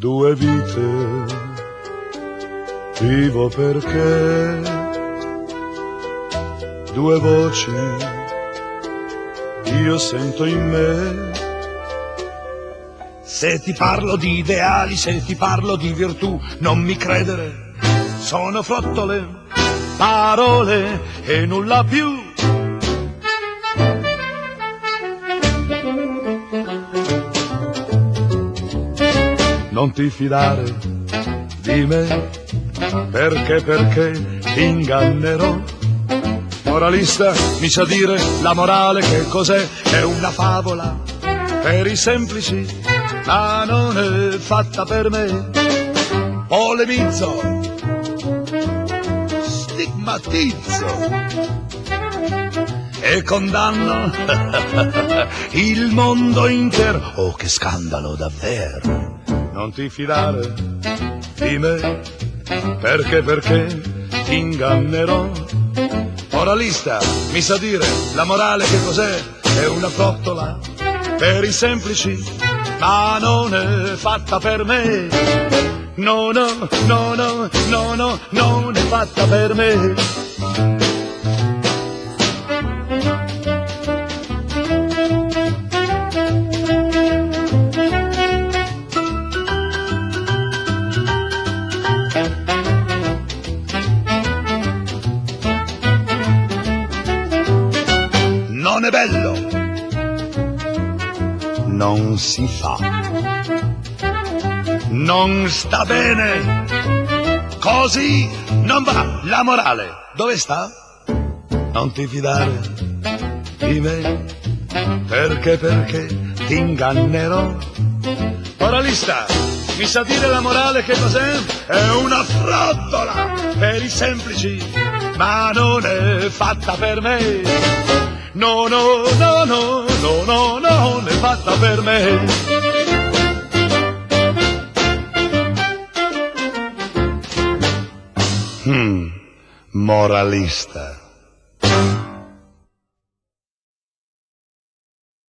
due vite, vivo perché due voci io sento in me. Se ti parlo di ideali, se ti parlo di virtù, non mi credere, sono frottole, parole e nulla più. Non ti fidare di me, perché ti ingannerò. Moralista, mi sa dire la morale che cos'è? È una favola per i semplici, ma non è fatta per me. Polemizzo, stigmatizzo e condanno il mondo intero. Oh, che scandalo davvero! Non ti fidare di me, perché ti ingannerò. Moralista, mi sa dire la morale che cos'è? È una frottola per i semplici, ma non è fatta per me. No, no, no, no, no, no, non è fatta per me. Non è bello, Non si fa, non sta bene, così non va. La morale dove sta? non ti fidare di me, perché ti ingannerò. Moralista, mi sa dire la morale che cos'è? È una frottola per i semplici, ma non è fatta per me. No, no, no, no, no, no, non è fatta per me. Moralista.